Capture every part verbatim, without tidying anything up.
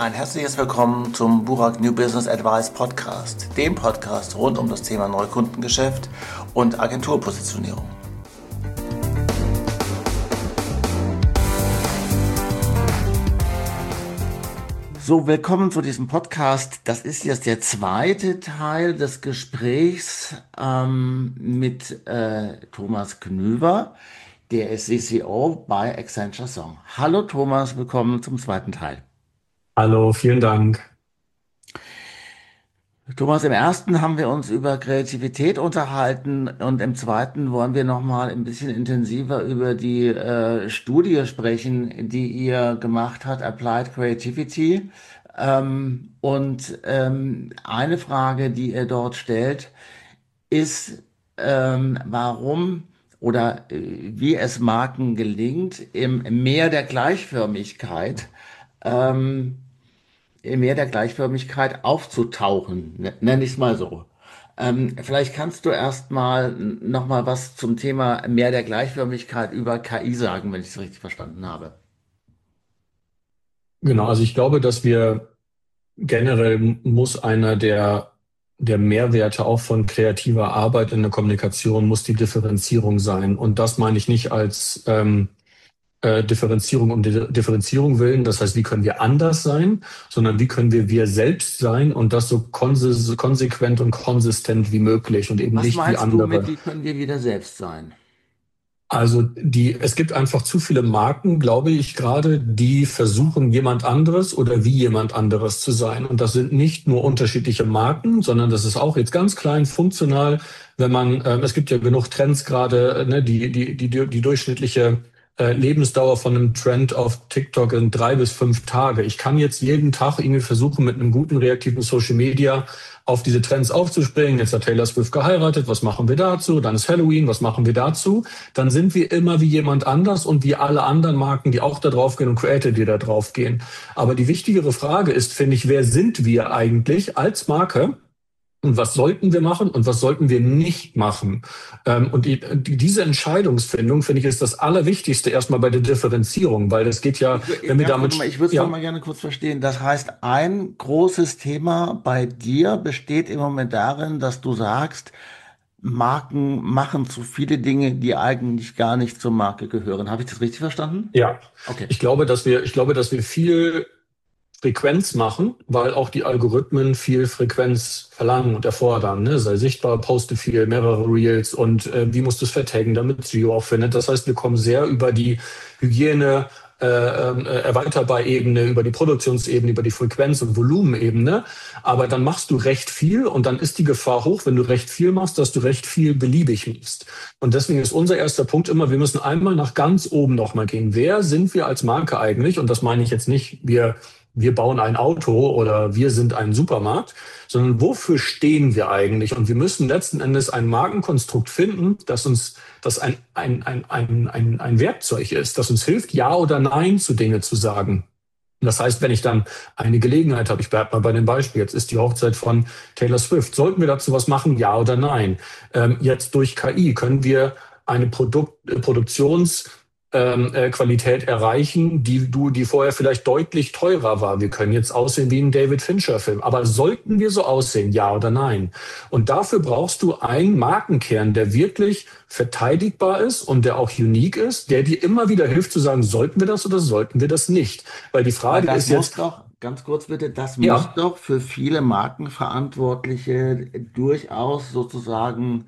Ein herzliches Willkommen zum Burak New Business Advice Podcast, dem Podcast rund um das Thema Neukundengeschäft und Agenturpositionierung. So, willkommen zu diesem Podcast. Das ist jetzt der zweite Teil des Gesprächs ähm, mit äh, Thomas Knüver, der ist C C O bei Accenture Song. Hallo Thomas, willkommen zum zweiten Teil. Hallo, vielen Dank. Thomas, im ersten haben wir uns über Kreativität unterhalten und im zweiten wollen wir nochmal ein bisschen intensiver über die äh, Studie sprechen, die ihr gemacht habt, Applied Creativity. Ähm, und ähm, eine Frage, die ihr dort stellt, ist, ähm, warum oder äh, wie es Marken gelingt, im Meer der Gleichförmigkeit ähm, im Meer der Gleichförmigkeit aufzutauchen, ne- nenne ich es mal so. Ähm, vielleicht kannst du erst mal noch mal was zum Thema Meer der Gleichförmigkeit über K I sagen, wenn ich es richtig verstanden habe. Genau, also ich glaube, dass wir generell muss einer der, der Mehrwerte auch von kreativer Arbeit in der Kommunikation muss die Differenzierung sein. Und das meine ich nicht als ähm, äh, Differenzierung um die Differenzierung willen. Das heißt, wie können wir anders sein, sondern wie können wir wir selbst sein und das so konse konsequent und konsistent wie möglich und eben Was nicht wie meinst du mit, andere. wie können wir wieder selbst sein? Also die, es gibt einfach zu viele Marken, glaube ich, gerade, die versuchen, jemand anderes oder wie jemand anderes zu sein. Und das sind nicht nur unterschiedliche Marken, sondern das ist auch jetzt ganz klein funktional, wenn man, ähm, es gibt ja genug Trends gerade, äh, ne, die, die, die, die durchschnittliche äh, Lebensdauer von einem Trend auf TikTok in drei bis fünf Tage. Ich kann jetzt jeden Tag irgendwie versuchen, mit einem guten reaktiven Social Media auf diese Trends aufzuspringen. Jetzt hat Taylor Swift geheiratet, was machen wir dazu? Dann ist Halloween, was machen wir dazu? Dann sind wir immer wie jemand anders und wie alle anderen Marken, die auch da drauf gehen und Creator, die da drauf gehen. Aber die wichtigere Frage ist, finde ich, wer sind wir eigentlich als Marke? Und was sollten wir machen und was sollten wir nicht machen? Ähm, und die, die, diese Entscheidungsfindung, finde ich, ist das Allerwichtigste erstmal bei der Differenzierung, weil das geht ja, Ich, wür- wenn wir ganz kurz mal, damit, ich würde es noch ja, mal gerne kurz verstehen. Das heißt, ein großes Thema bei dir besteht im Moment darin, dass du sagst, Marken machen zu viele Dinge, die eigentlich gar nicht zur Marke gehören. Habe ich das richtig verstanden? ja, Okay. ich glaube, dass wir, ich glaube, dass wir viel Frequenz machen, weil auch die Algorithmen viel Frequenz verlangen und erfordern. Ne? Sei sichtbar, poste viel, mehrere Reels und äh, wie musst du es vertaggen, damit es you auch findet. Das heißt, wir kommen sehr über die Hygiene, äh, äh, erweiterbar Ebene, über die Produktionsebene, über die Frequenz- und Volumenebene. Aber dann machst du recht viel und dann ist die Gefahr hoch, wenn du recht viel machst, dass du recht viel beliebig machst. Und deswegen ist unser erster Punkt immer, wir müssen einmal nach ganz oben nochmal gehen. Wer sind wir als Marke eigentlich? Und das meine ich jetzt nicht, wir wir bauen ein Auto oder wir sind ein Supermarkt, sondern wofür stehen wir eigentlich? Und wir müssen letzten Endes ein Markenkonstrukt finden, das uns, das ein, ein, ein, ein, ein, ein Werkzeug ist, das uns hilft, Ja oder Nein zu Dinge zu sagen. Das heißt, wenn ich dann eine Gelegenheit habe, ich bleibe mal bei dem Beispiel, jetzt ist die Hochzeit von Taylor Swift, sollten wir dazu was machen, ja oder nein? Ähm, jetzt durch K I können wir eine Produkt, äh, Produktions- ähm, äh, Qualität erreichen, die du, die vorher vielleicht deutlich teurer war. Wir können jetzt aussehen wie ein David Fincher-Film. Aber sollten wir so aussehen, ja oder nein? Und dafür brauchst du einen Markenkern, der wirklich verteidigbar ist und der auch unique ist, der dir immer wieder hilft zu sagen, sollten wir das oder sollten wir das nicht? Weil die Aber Frage das ist muss jetzt, doch, ganz kurz bitte, das muss ja, doch für viele Markenverantwortliche durchaus sozusagen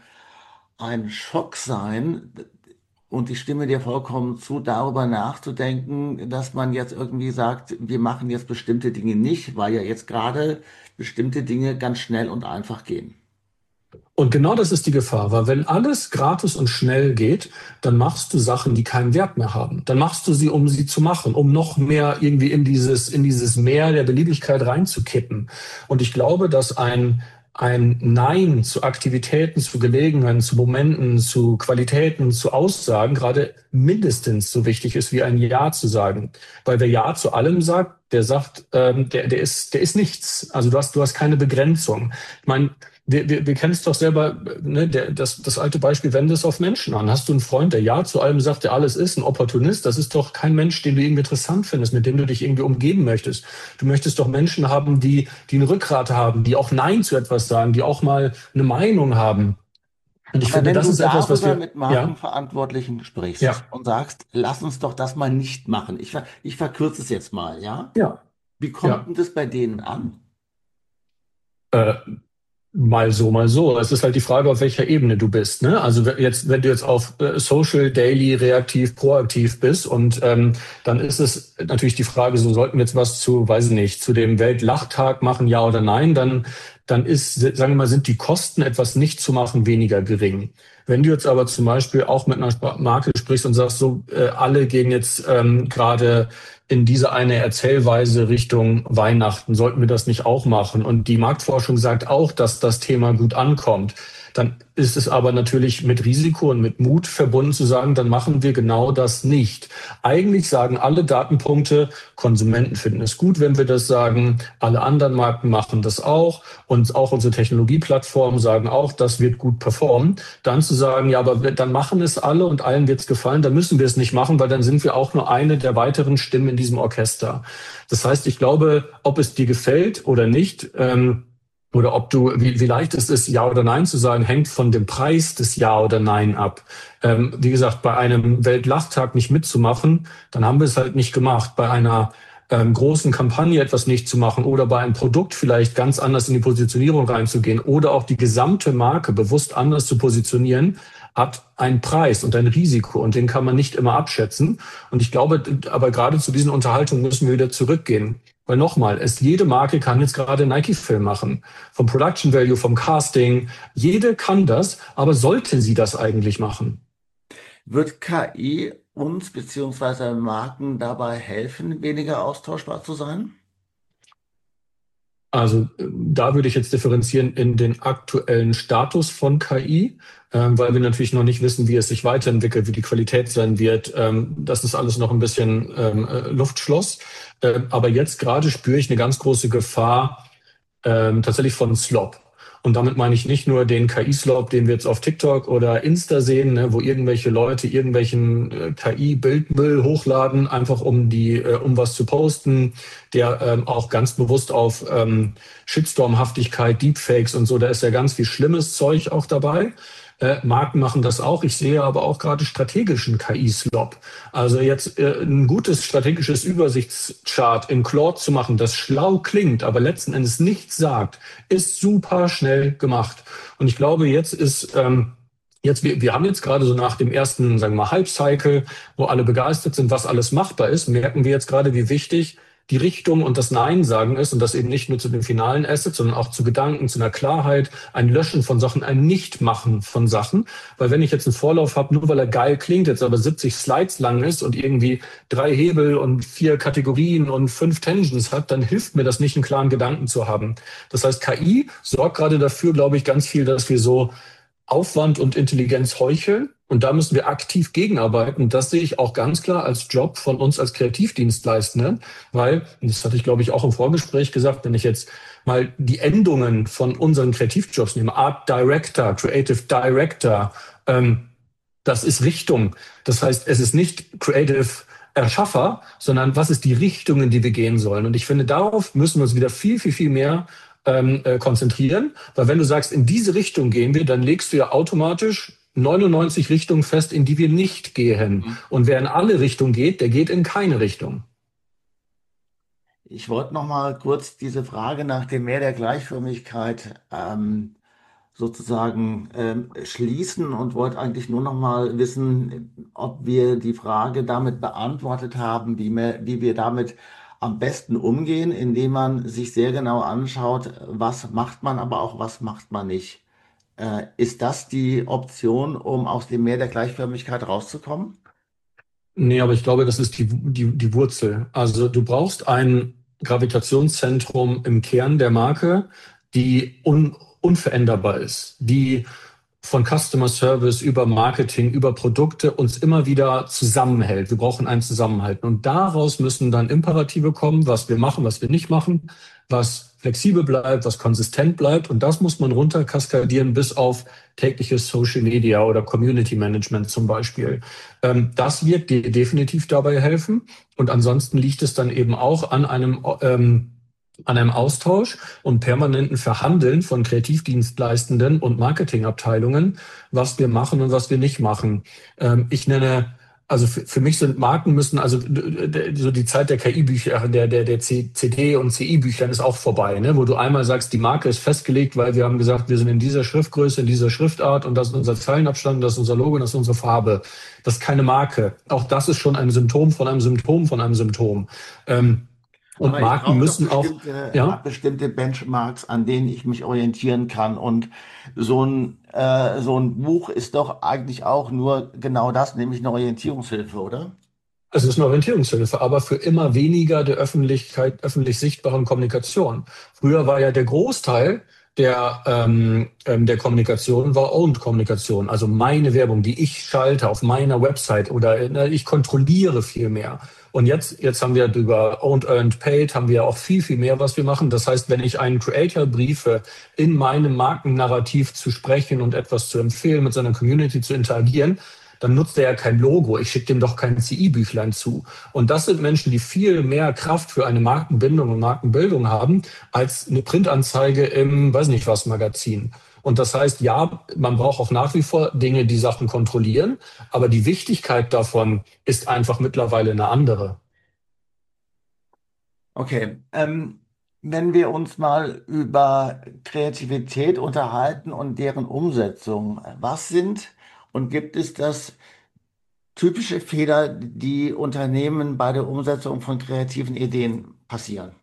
ein Schock sein. Und ich stimme dir vollkommen zu, darüber nachzudenken, dass man jetzt irgendwie sagt, wir machen jetzt bestimmte Dinge nicht, weil ja jetzt gerade bestimmte Dinge ganz schnell und einfach gehen. und genau das ist die Gefahr, weil wenn alles gratis und schnell geht, dann machst du Sachen, die keinen Wert mehr haben. Dann machst du sie, um sie zu machen, um noch mehr irgendwie in dieses, in dieses Meer der Beliebigkeit reinzukippen. Und ich glaube, dass ein, ein Nein zu Aktivitäten, zu Gelegenheiten, zu Momenten, zu Qualitäten, zu Aussagen gerade mindestens so wichtig ist, wie ein Ja zu sagen. Weil wer Ja zu allem sagt, der sagt, ähm, der, der ist, der ist nichts. Also du hast, du hast keine Begrenzung. Ich meine, wir, wir, wir kennen es doch selber, ne, der, das, das alte Beispiel, wende es auf Menschen an. Hast du einen Freund, der Ja zu allem sagt, der alles ist, ein Opportunist? Das ist doch kein Mensch, den du irgendwie interessant findest, mit dem du dich irgendwie umgeben möchtest. Du möchtest doch Menschen haben, die, die ein Rückgrat haben, die auch Nein zu etwas sagen, die auch mal eine Meinung haben. Und ich Aber finde, wenn das du ist etwas, was darüber wir, mit ja, Markenverantwortlichen ja, sprichst und sagst, lass uns doch das mal nicht machen. Ich, ver- ich verkürze es jetzt mal, ja? ja, Wie kommt ja. denn das bei denen an? Äh, Mal so, mal so. Es ist halt die Frage, auf welcher Ebene du bist. Ne? Also wenn jetzt, wenn du jetzt auf äh, Social, Daily, reaktiv, proaktiv bist und ähm, dann ist es natürlich die Frage, so sollten wir jetzt was zu, weiß ich nicht, zu dem Weltlachtag machen, ja oder nein, dann, dann ist, sagen wir mal, sind die Kosten, etwas nicht zu machen, weniger gering. Wenn du jetzt aber zum Beispiel auch mit einer Marke sprichst und sagst, so äh, alle gehen jetzt ähm, gerade in diese eine Erzählweise Richtung Weihnachten, sollten wir das nicht auch machen? Und die Marktforschung sagt auch, dass das Thema gut ankommt. Dann ist es aber natürlich mit Risiko und mit Mut verbunden zu sagen, dann machen wir genau das nicht. Eigentlich sagen alle Datenpunkte, Konsumenten finden es gut, wenn wir das sagen, alle anderen Marken machen das auch und auch unsere Technologieplattformen sagen auch, das wird gut performen. Dann zu sagen, ja, aber dann machen es alle und allen wird es gefallen, dann müssen wir es nicht machen, weil dann sind wir auch nur eine der weiteren Stimmen in diesem Orchester. Das heißt, ich glaube, ob es dir gefällt oder nicht, ähm, oder ob du, wie, wie leicht es ist, Ja oder Nein zu sagen, hängt von dem Preis des Ja oder Nein ab. Ähm, wie gesagt, bei einem Weltlachtag nicht mitzumachen, dann haben wir es halt nicht gemacht. Bei einer ähm, großen Kampagne etwas nicht zu machen oder bei einem Produkt vielleicht ganz anders in die Positionierung reinzugehen oder auch die gesamte Marke bewusst anders zu positionieren, hat einen Preis und ein Risiko und den kann man nicht immer abschätzen. Und ich glaube, aber gerade zu diesen Unterhaltungen müssen wir wieder zurückgehen. Weil nochmal, es, jede Marke kann jetzt gerade Nike-Film machen. Vom Production Value, vom Casting. Jede kann das, aber sollte sie das eigentlich machen? Wird K I uns beziehungsweise Marken dabei helfen, weniger austauschbar zu sein? Also äh, da würde ich jetzt differenzieren in den aktuellen Status von K I, ähm, weil wir natürlich noch nicht wissen, wie es sich weiterentwickelt, wie die Qualität sein wird. Ähm, das ist alles noch ein bisschen ähm, äh, Luftschloss. Ähm, aber jetzt gerade spüre ich eine ganz große Gefahr ähm, tatsächlich von Slop. Und damit meine ich nicht nur den K I-Slop, den wir jetzt auf TikTok oder Insta sehen, ne, wo irgendwelche Leute irgendwelchen äh, K I-Bildmüll hochladen, einfach um die, äh, um was zu posten, der ähm, auch ganz bewusst auf ähm, Shitstorm-Haftigkeit, Deepfakes und so, da ist ja ganz viel schlimmes Zeug auch dabei. Äh, Marken machen das auch. Ich sehe aber auch gerade strategischen K I-Slop. Also jetzt äh, ein gutes strategisches Übersichtschart in Claude zu machen, das schlau klingt, aber letzten Endes nichts sagt, ist super schnell gemacht. Und ich glaube, jetzt ist ähm, Jetzt, wir, wir haben jetzt gerade so nach dem ersten, sagen wir mal, Hype-Cycle, wo alle begeistert sind, was alles machbar ist, merken wir jetzt gerade, wie wichtig die Richtung und das Nein sagen ist und das eben nicht nur zu den finalen Assets, sondern auch zu Gedanken, zu einer Klarheit, ein Löschen von Sachen, ein Nichtmachen von Sachen. Weil wenn ich jetzt einen Vorlauf habe, nur weil er geil klingt, jetzt aber siebzig Slides lang ist und irgendwie drei Hebel und vier Kategorien und fünf Tangents hat, dann hilft mir das nicht, einen klaren Gedanken zu haben. Das heißt, K I sorgt gerade dafür, glaube ich, ganz viel, dass wir so Aufwand und Intelligenz heucheln. Und da müssen wir aktiv gegenarbeiten. Das sehe ich auch ganz klar als Job von uns als Kreativdienstleister, weil, und das hatte ich, glaube ich, auch im Vorgespräch gesagt, wenn ich jetzt mal die Endungen von unseren Kreativjobs nehme, Art Director, Creative Director, ähm, das ist Richtung. Das heißt, es ist nicht Creative Erschaffer, sondern was ist die Richtung, in die wir gehen sollen. Und ich finde, darauf müssen wir uns wieder viel, viel, viel mehr ähm, äh, konzentrieren. Weil wenn du sagst, in diese Richtung gehen wir, dann legst du ja automatisch neunundneunzig Richtungen fest, in die wir nicht gehen. Und wer in alle Richtungen geht, der geht in keine Richtung. Ich wollte noch mal kurz diese Frage nach dem Mehr der Gleichförmigkeit ähm, sozusagen ähm, schließen und wollte eigentlich nur noch mal wissen, ob wir die Frage damit beantwortet haben, wie wir, wie wir damit am besten umgehen, indem man sich sehr genau anschaut, was macht man, aber auch was macht man nicht. Äh, ist das die Option, um aus dem Meer der Gleichförmigkeit rauszukommen? Nee, aber ich glaube, das ist die, die, die Wurzel. Also du brauchst ein Gravitationszentrum im Kern der Marke, die un, unveränderbar ist, die von Customer Service über Marketing, über Produkte uns immer wieder zusammenhält. Wir brauchen einen Zusammenhalt. Und daraus müssen dann Imperative kommen, was wir machen, was wir nicht machen, was flexibel bleibt, was konsistent bleibt. Und das muss man runterkaskadieren bis auf tägliches Social Media oder Community Management zum Beispiel. Ähm, das wird dir definitiv dabei helfen. Und ansonsten liegt es dann eben auch an einem ähm, an einem Austausch und permanenten Verhandeln von Kreativdienstleistenden und Marketingabteilungen, was wir machen und was wir nicht machen. Ähm, ich nenne, also für, für mich sind Marken müssen, also so die Zeit der K I-Bücher, der, der, der C D- und C I-Büchern ist auch vorbei, ne? Wo du einmal sagst, die Marke ist festgelegt, weil wir haben gesagt, wir sind in dieser Schriftgröße, in dieser Schriftart und das ist unser Zeilenabstand, das ist unser Logo, das ist unsere Farbe. Das ist keine Marke. Auch das ist schon ein Symptom von einem Symptom von einem Symptom. Ähm, und Aber ich Marken brauche doch müssen auch, bestimmte, äh, ja, bestimmte Benchmarks, an denen ich mich orientieren kann. Und so ein, äh, so ein Buch ist doch eigentlich auch nur genau das, nämlich eine Orientierungshilfe, oder? es ist eine Orientierungshilfe, aber für immer weniger der Öffentlichkeit, öffentlich sichtbaren Kommunikation. Früher war ja der Großteil der, ähm, ähm, der Kommunikation war Owned-Kommunikation, also meine Werbung, die ich schalte auf meiner Website oder äh, ich kontrolliere viel mehr. Und jetzt, jetzt haben wir über Owned, Earned, Paid, haben wir auch viel, viel mehr, was wir machen. Das heißt, wenn ich einen Creator briefe, in meinem Markennarrativ zu sprechen und etwas zu empfehlen, mit seiner Community zu interagieren, dann nutzt er ja kein Logo. Ich schicke dem doch kein C I-Büchlein zu. Und das sind Menschen, die viel mehr Kraft für eine Markenbindung und Markenbildung haben, als eine Printanzeige im, weiß nicht was, Magazin. Und das heißt, ja, man braucht auch nach wie vor Dinge, die Sachen kontrollieren, aber die Wichtigkeit davon ist einfach mittlerweile eine andere. Okay, ähm, wenn wir uns mal über Kreativität unterhalten und deren Umsetzung, was sind und gibt es das typische Fehler, die Unternehmen bei der Umsetzung von kreativen Ideen passieren?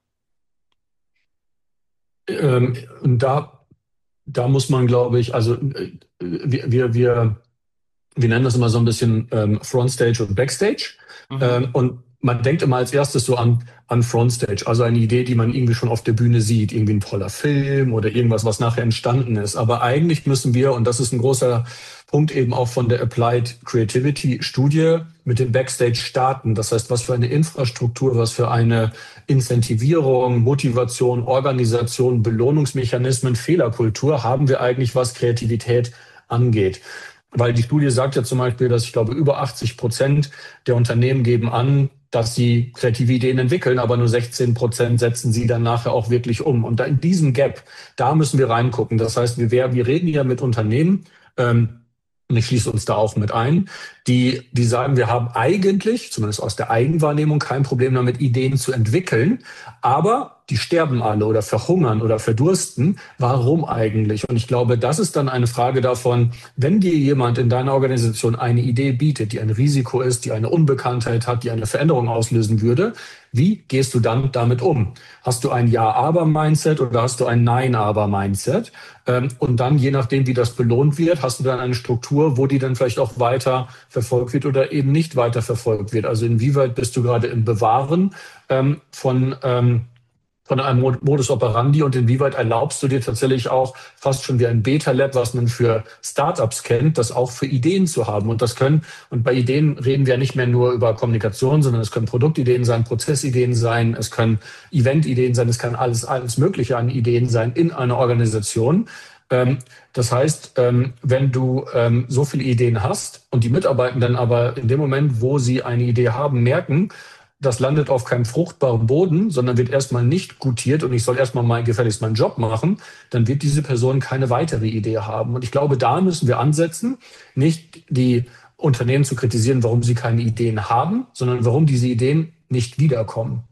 Ähm, und da, da muss man, glaube ich, also äh, wir, wir, wir wir nennen das immer so ein bisschen ähm, Frontstage und Backstage. Mhm. Ähm, und man denkt immer als erstes so an, an Frontstage, also eine Idee, die man irgendwie schon auf der Bühne sieht, irgendwie ein toller Film oder irgendwas, was nachher entstanden ist. Aber eigentlich müssen wir, und das ist ein großer Punkt eben auch von der Applied Creativity Studie, mit dem Backstage starten. Das heißt, was für eine Infrastruktur, was für eine Incentivierung, Motivation, Organisation, Belohnungsmechanismen, Fehlerkultur haben wir eigentlich, was Kreativität angeht. Weil die Studie sagt ja zum Beispiel, dass ich glaube, über achtzig Prozent der Unternehmen geben an, dass sie kreative Ideen entwickeln, aber nur sechzehn Prozent setzen sie dann nachher auch wirklich um. Und da in diesem Gap, da müssen wir reingucken. Das heißt, wir, wir reden ja mit Unternehmen, ähm, und ich schließe uns da auch mit ein, die, die sagen, wir haben eigentlich, zumindest aus der Eigenwahrnehmung, kein Problem damit, Ideen zu entwickeln, aber die sterben alle oder verhungern oder verdursten. Warum eigentlich? Und ich glaube, das ist dann eine Frage davon, wenn dir jemand in deiner Organisation eine Idee bietet, die ein Risiko ist, die eine Unbekanntheit hat, die eine Veränderung auslösen würde, wie gehst du dann damit um? Hast du ein Ja-Aber-Mindset oder hast du ein Nein-Aber-Mindset? Ähm, und dann, je nachdem, wie das belohnt wird, hast du dann eine Struktur, wo die dann vielleicht auch weiter verfolgt wird oder eben nicht weiter verfolgt wird. Also inwieweit bist du gerade im Bewahren ähm, von ähm, von einem Modus operandi und inwieweit erlaubst du dir tatsächlich auch fast schon wie ein Beta-Lab, was man für Startups kennt, das auch für Ideen zu haben. Und das können, und bei Ideen reden wir ja nicht mehr nur über Kommunikation, sondern es können Produktideen sein, Prozessideen sein, es können Eventideen sein, es kann alles, alles Mögliche an Ideen sein in einer Organisation. Ähm, das heißt, ähm, wenn du ähm, so viele Ideen hast und die Mitarbeitenden aber in dem Moment, wo sie eine Idee haben, merken, das landet auf keinem fruchtbaren Boden, sondern wird erstmal nicht gutiert und ich soll erstmal mal gefälligst meinen Job machen, dann wird diese Person keine weitere Idee haben. Und ich glaube, da müssen wir ansetzen, nicht die Unternehmen zu kritisieren, warum sie keine Ideen haben, sondern warum diese Ideen nicht wiederkommen.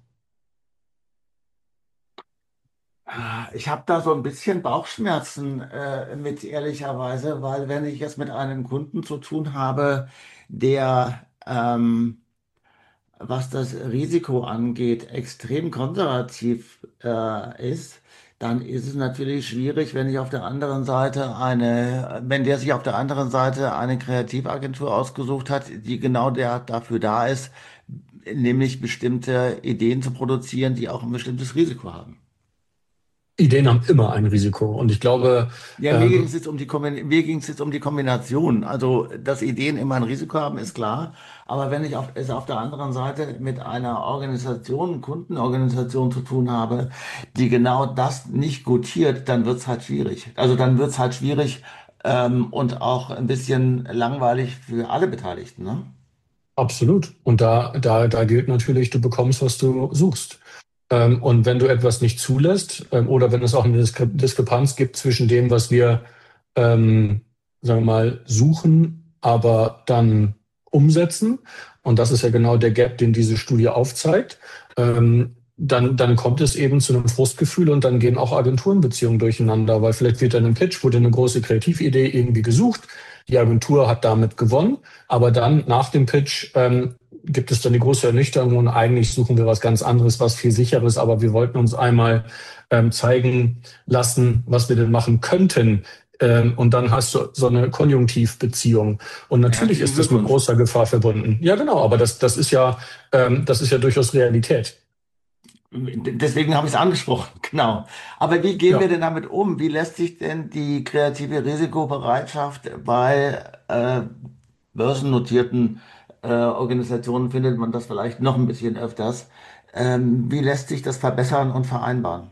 Ah, ich habe da so ein bisschen Bauchschmerzen äh, mit, ehrlicherweise, weil wenn ich jetzt mit einem Kunden zu tun habe, der, ähm, was das Risiko angeht, extrem konservativ äh, ist, dann ist es natürlich schwierig, wenn ich auf der anderen Seite eine, wenn der sich auf der anderen Seite eine Kreativagentur ausgesucht hat, die genau der dafür da ist, nämlich bestimmte Ideen zu produzieren, die auch ein bestimmtes Risiko haben. Ideen haben immer ein Risiko. Und ich glaube, Ja, mir ging es ähm, jetzt um die, Kombi- mir ging es jetzt um die Kombination. Also, dass Ideen immer ein Risiko haben, ist klar. Aber wenn ich auf, es auf der anderen Seite mit einer Organisation, Kundenorganisation zu tun habe, die genau das nicht gutiert, dann wird es halt schwierig. Also dann wird es halt schwierig, ähm, und auch ein bisschen langweilig für alle Beteiligten, ne? absolut. Und da, da, da gilt natürlich, du bekommst, was du suchst. Ähm, und wenn du etwas nicht zulässt, ähm, oder wenn es auch eine Diskre Diskrepanz gibt zwischen dem, was wir, ähm, sagen wir mal, suchen, aber dann umsetzen, und das ist ja genau der Gap, den diese Studie aufzeigt, ähm, dann, dann kommt es eben zu einem Frustgefühl und dann gehen auch Agenturenbeziehungen durcheinander, weil vielleicht wird dann im Pitch, wurde eine große Kreatividee irgendwie gesucht, die Agentur hat damit gewonnen, aber dann nach dem Pitch ähm, gibt es dann die große Ernüchterung und eigentlich suchen wir was ganz anderes, was viel sicheres, aber wir wollten uns einmal ähm, zeigen lassen, was wir denn machen könnten. Ähm, und dann hast du so eine Konjunktivbeziehung. Und natürlich Herzlichen ist das mit Glückwunsch. großer Gefahr verbunden. Ja, genau, aber das, das ist ja, ähm, das ist ja durchaus Realität. Deswegen habe ich es angesprochen, genau. Aber wie gehen wir Ja. denn damit um? Wie lässt sich denn die kreative Risikobereitschaft bei äh, börsennotierten äh, Organisationen, findet man das vielleicht noch ein bisschen öfters? Ähm, wie lässt sich das verbessern und vereinbaren?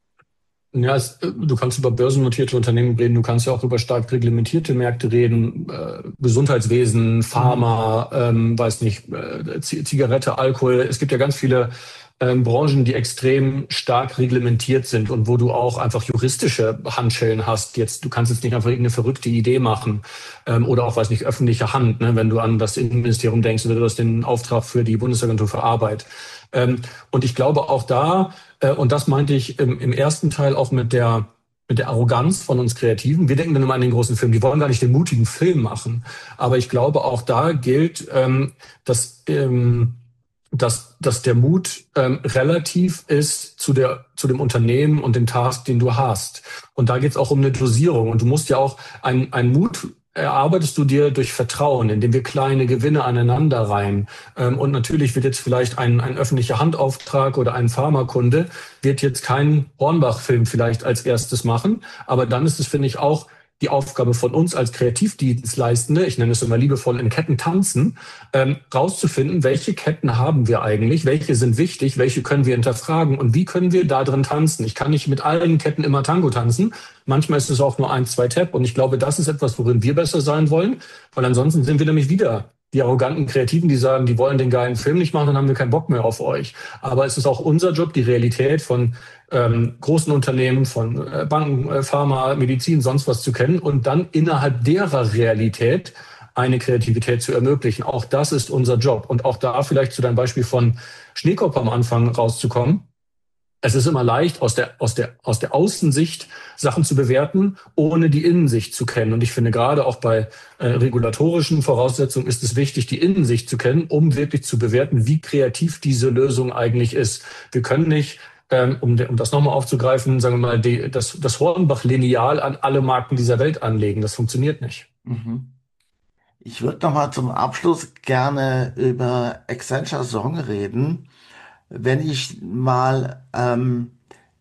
Ja, es, äh, du kannst über börsennotierte Unternehmen reden, du kannst ja auch über stark reglementierte Märkte reden, äh, Gesundheitswesen, Mhm. Pharma, ähm, weiß nicht, äh, Z- Zigarette, Alkohol. Es gibt ja ganz viele ähm, Branchen, die extrem stark reglementiert sind und wo du auch einfach juristische Handschellen hast. Jetzt, du kannst jetzt nicht einfach irgendeine verrückte Idee machen, ähm, oder auch, weiß nicht, öffentliche Hand, ne, wenn du an das Innenministerium denkst oder du hast den Auftrag für die Bundesagentur für Arbeit. Ähm, und ich glaube auch da, äh, und das meinte ich im, im ersten Teil auch mit der, mit der Arroganz von uns Kreativen. Wir denken dann immer an den großen Film. Die wollen gar nicht den mutigen Film machen. Aber ich glaube, auch da gilt, ähm, dass, ähm, dass, dass der Mut ähm, relativ ist zu der, zu dem Unternehmen und dem Task, den du hast. Und da geht es auch um eine Dosierung. Und du musst ja auch einen, einen Mut erarbeitest du dir durch Vertrauen, indem wir kleine Gewinne aneinander reihen. Ähm, und natürlich wird jetzt vielleicht ein, ein öffentlicher Handauftrag oder ein Pharmakunde wird jetzt keinen Hornbach-Film vielleicht als erstes machen. Aber dann ist es, finde ich, auch die Aufgabe von uns als Kreativdienstleistende, ich nenne es immer liebevoll in Ketten tanzen, ähm, rauszufinden, welche Ketten haben wir eigentlich, welche sind wichtig, welche können wir hinterfragen und wie können wir da drin tanzen. Ich kann nicht mit allen Ketten immer Tango tanzen. Manchmal ist es auch nur ein, zwei Tap und ich glaube, das ist etwas, worin wir besser sein wollen, weil ansonsten sind wir nämlich wieder die arroganten Kreativen, die sagen, die wollen den geilen Film nicht machen, dann haben wir keinen Bock mehr auf euch. Aber es ist auch unser Job, die Realität von ähm, großen Unternehmen, von äh, Banken, äh, Pharma, Medizin, sonst was zu kennen und dann innerhalb derer Realität eine Kreativität zu ermöglichen. Auch das ist unser Job. Und auch da vielleicht zu deinem Beispiel von Schneekopf am Anfang rauszukommen. Es ist immer leicht, aus der, aus der, aus der Außensicht Sachen zu bewerten, ohne die Innensicht zu kennen. Und ich finde, gerade auch bei äh, regulatorischen Voraussetzungen ist es wichtig, die Innensicht zu kennen, um wirklich zu bewerten, wie kreativ diese Lösung eigentlich ist. Wir können nicht, ähm, um, um das nochmal aufzugreifen, sagen wir mal, die, das, das Hornbach-Lineal an alle Marken dieser Welt anlegen. Das funktioniert nicht. Mhm. Ich würde noch mal zum Abschluss gerne über Accenture Song reden. Wenn ich mal ähm,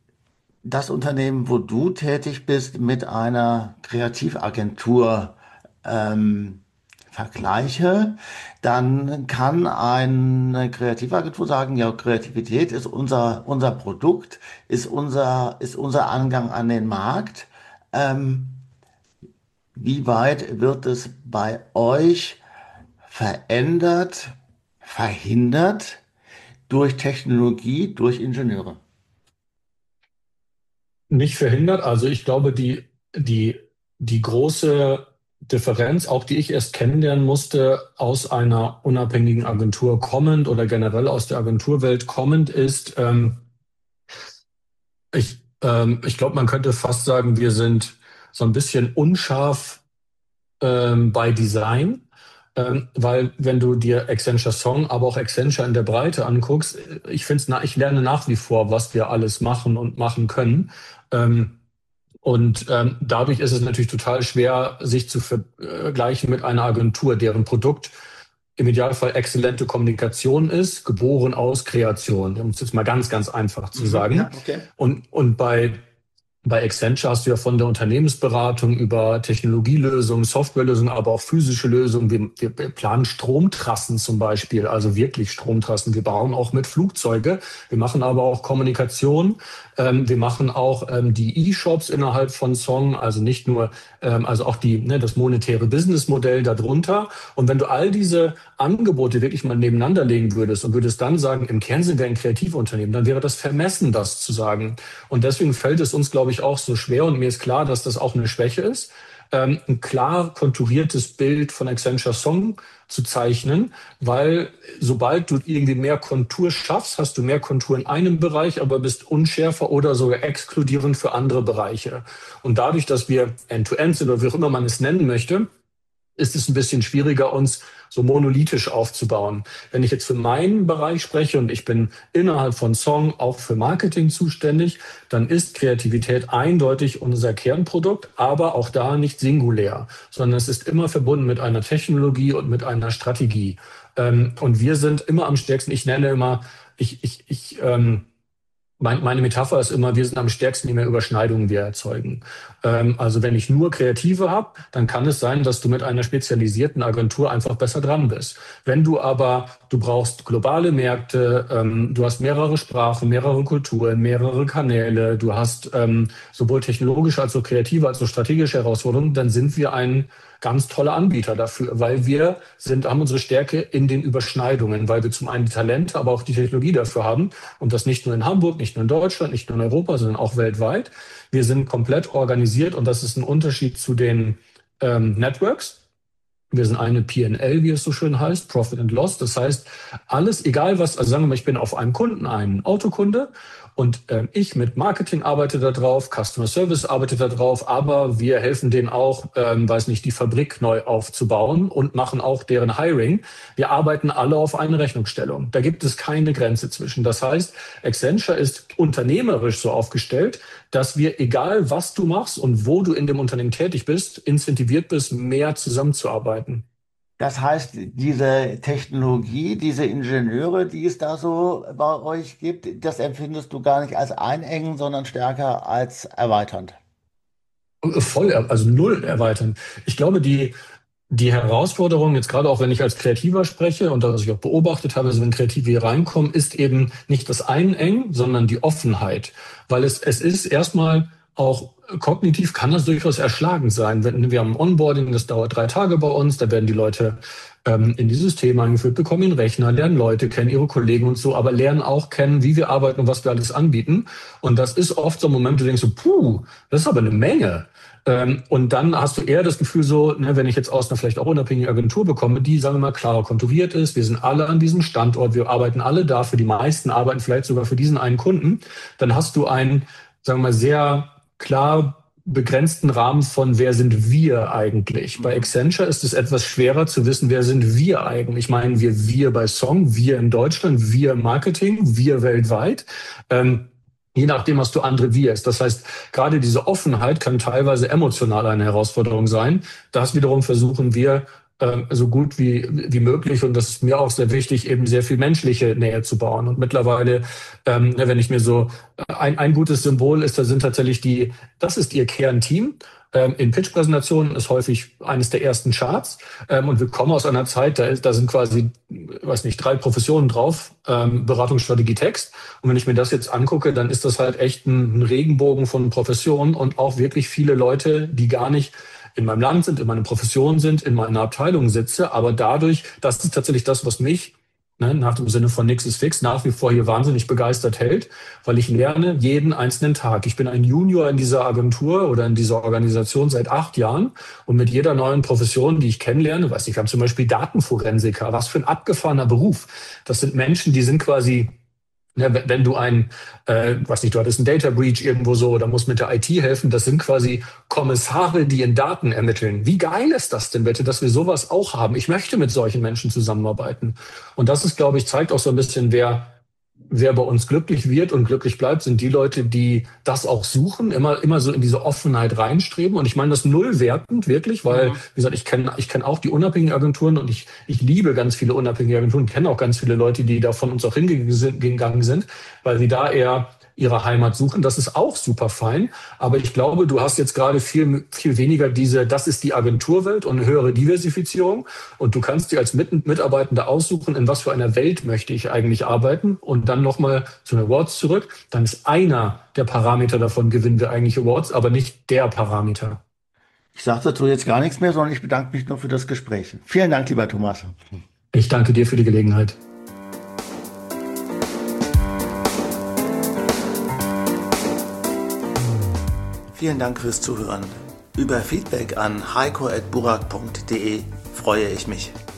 das Unternehmen, wo du tätig bist, mit einer Kreativagentur ähm, vergleiche, dann kann eine Kreativagentur sagen, ja, Kreativität ist unser, unser Produkt, ist unser, ist unser Angang an den Markt. Ähm, Wie weit wird es bei euch verändert, verhindert durch Technologie, durch Ingenieure? Nicht verhindert. Also ich glaube, die, die, die große Differenz, auch die ich erst kennenlernen musste, aus einer unabhängigen Agentur kommend oder generell aus der Agenturwelt kommend, ist, ähm, ich, ähm, ich glaube, man könnte fast sagen, wir sind so ein bisschen unscharf ähm, bei Design. Ähm, weil wenn du dir Accenture Song, aber auch Accenture in der Breite anguckst, ich finde es, ich lerne nach wie vor, was wir alles machen und machen können. Ähm, und ähm, dadurch ist es natürlich total schwer, sich zu vergleichen mit einer Agentur, deren Produkt im Idealfall exzellente Kommunikation ist, geboren aus Kreation, um es jetzt mal ganz, ganz einfach zu Mhm, sagen. ja, okay. Und, und bei Bei Accenture hast du ja von der Unternehmensberatung über Technologielösungen, Softwarelösungen, aber auch physische Lösungen. Wir, wir planen Stromtrassen zum Beispiel, also wirklich Stromtrassen. Wir bauen auch mit Flugzeuge. Wir machen aber auch Kommunikation. Ähm, wir machen auch ähm, die E-Shops innerhalb von Song, also nicht nur, ähm, also auch die, ne, das monetäre Businessmodell darunter. Und wenn du all diese Angebote wirklich mal nebeneinander legen würdest und würdest dann sagen, im Kern sind wir ein Kreativunternehmen, dann wäre das vermessen, das zu sagen. Und deswegen fällt es uns, glaube ich, auch so schwer. Und mir ist klar, dass das auch eine Schwäche ist, ähm, ein klar konturiertes Bild von Accenture Song zu zeichnen, weil sobald du irgendwie mehr Kontur schaffst, hast du mehr Kontur in einem Bereich, aber bist unschärfer oder sogar exkludierend für andere Bereiche. Und dadurch, dass wir End-to-End sind oder wie auch immer man es nennen möchte, ist es ein bisschen schwieriger, uns so monolithisch aufzubauen. Wenn ich jetzt für meinen Bereich spreche und ich bin innerhalb von Song auch für Marketing zuständig, dann ist Kreativität eindeutig unser Kernprodukt, aber auch da nicht singulär, sondern es ist immer verbunden mit einer Technologie und mit einer Strategie. Und wir sind immer am stärksten, ich nenne immer, ich, ich, ich, ähm, mein, meine Metapher ist immer, wir sind am stärksten, je mehr Überschneidungen wir erzeugen. Ähm, also wenn ich nur Kreative habe, dann kann es sein, dass du mit einer spezialisierten Agentur einfach besser dran bist. Wenn du aber, du brauchst globale Märkte, ähm, du hast mehrere Sprachen, mehrere Kulturen, mehrere Kanäle, du hast ähm, sowohl technologische als auch kreative als auch strategische Herausforderungen, dann sind wir ein ganz tolle Anbieter dafür, weil wir sind, haben unsere Stärke in den Überschneidungen, weil wir zum einen die Talente, aber auch die Technologie dafür haben und das nicht nur in Hamburg, nicht nur in Deutschland, nicht nur in Europa, sondern auch weltweit. Wir sind komplett organisiert und das ist ein Unterschied zu den ähm, Networks. Wir sind eine P und L, wie es so schön heißt, Profit and Loss. Das heißt, alles, egal was, also sagen wir mal, ich bin auf einem Kunden, ein Autokunde und ähm, ich mit Marketing arbeite da drauf, Customer Service arbeitet da drauf, aber wir helfen denen auch, ähm, weiß nicht, die Fabrik neu aufzubauen und machen auch deren Hiring. Wir arbeiten alle auf eine Rechnungsstellung. Da gibt es keine Grenze zwischen. Das heißt, Accenture ist unternehmerisch so aufgestellt, dass wir, egal was du machst und wo du in dem Unternehmen tätig bist, incentiviert bist, mehr zusammenzuarbeiten. Das heißt, diese Technologie, diese Ingenieure, die es da so bei euch gibt, das empfindest du gar nicht als einengen, sondern stärker als erweiternd. Voll, also null erweitern. Ich glaube, die, die Herausforderung, jetzt gerade auch wenn ich als Kreativer spreche und das, was ich auch beobachtet habe, also wenn Kreative hier reinkommen, ist eben nicht das Einengen, sondern die Offenheit. Weil es, es ist erstmal auch kognitiv kann das durchaus erschlagend sein. Wenn wir haben ein Onboarding, das dauert drei Tage bei uns, da werden die Leute ähm, in die Systeme eingeführt, bekommen ihren Rechner, lernen Leute kennen, ihre Kollegen und so, aber lernen auch kennen, wie wir arbeiten und was wir alles anbieten. Und das ist oft so ein Moment, wo du denkst so, puh, das ist aber eine Menge. Ähm, und dann hast du eher das Gefühl so, ne, wenn ich jetzt aus einer vielleicht auch unabhängigen Agentur bekomme, die, sagen wir mal, klarer konturiert ist, wir sind alle an diesem Standort, wir arbeiten alle dafür, die meisten arbeiten vielleicht sogar für diesen einen Kunden, dann hast du einen, sagen wir mal, sehr klar begrenzten Rahmen von, wer sind wir eigentlich. Bei Accenture ist es etwas schwerer zu wissen, wer sind wir eigentlich. Meinen wir wir bei Song, wir in Deutschland, wir im Marketing, wir weltweit. Ähm, Je nachdem hast du andere Wirs. Das heißt, gerade diese Offenheit kann teilweise emotional eine Herausforderung sein. Das wiederum versuchen wir ähm, so gut wie, wie möglich, und das ist mir auch sehr wichtig, eben sehr viel menschliche Nähe zu bauen. Und mittlerweile, ähm, wenn ich mir so, ein, ein gutes Symbol ist, da sind tatsächlich die, das ist ihr Kernteam. Ähm, in Pitch-Präsentationen ist häufig eines der ersten Charts. Ähm, und wir kommen aus einer Zeit, da, ist, da sind quasi, weiß nicht, drei Professionen drauf, ähm, Beratung, Strategie, Text. Und wenn ich mir das jetzt angucke, dann ist das halt echt ein, ein Regenbogen von Professionen und auch wirklich viele Leute, die gar nicht in meinem Land sind, in meiner Profession sind, in meiner Abteilung sitze. Aber dadurch, das ist tatsächlich das, was mich, ne, nach dem Sinne von nix ist fix, nach wie vor hier wahnsinnig begeistert hält, weil ich lerne jeden einzelnen Tag. Ich bin ein Junior in dieser Agentur oder in dieser Organisation seit acht Jahren und mit jeder neuen Profession, die ich kennenlerne, weiß ich, wir haben zum Beispiel Datenforensiker, was für ein abgefahrener Beruf. Das sind Menschen, die sind quasi, ja, wenn wenn du ein, äh, weiß nicht, du hattest einen Data Breach irgendwo so oder musst mit der I T helfen, das sind quasi Kommissare, die in Daten ermitteln. Wie geil ist das denn bitte, dass wir sowas auch haben? Ich möchte mit solchen Menschen zusammenarbeiten. Und das ist, glaube ich, zeigt auch so ein bisschen, wer wer bei uns glücklich wird und glücklich bleibt, sind die Leute, die das auch suchen, immer, immer so in diese Offenheit reinstreben. Und ich meine das null wertend, wirklich, weil, Mhm. wie gesagt, ich kenne ich kenn auch die unabhängigen Agenturen und ich, ich liebe ganz viele unabhängige Agenturen, kenne auch ganz viele Leute, die da von uns auch hingegangen sind, weil sie da eher ihre Heimat suchen. Das ist auch super fein. Aber ich glaube, du hast jetzt gerade viel, viel weniger diese, das ist die Agenturwelt und eine höhere Diversifizierung. Und du kannst dir als Mit- Mitarbeitender aussuchen, in was für einer Welt möchte ich eigentlich arbeiten. Und dann nochmal zu den Awards zurück. Dann ist einer der Parameter davon, gewinnen wir eigentlich Awards, aber nicht der Parameter. Ich sage dazu jetzt gar nichts mehr, sondern ich bedanke mich nur für das Gespräch. Vielen Dank, lieber Thomas. Ich danke dir für die Gelegenheit. Vielen Dank fürs Zuhören. Über Feedback an heiko at burak punkt de freue ich mich.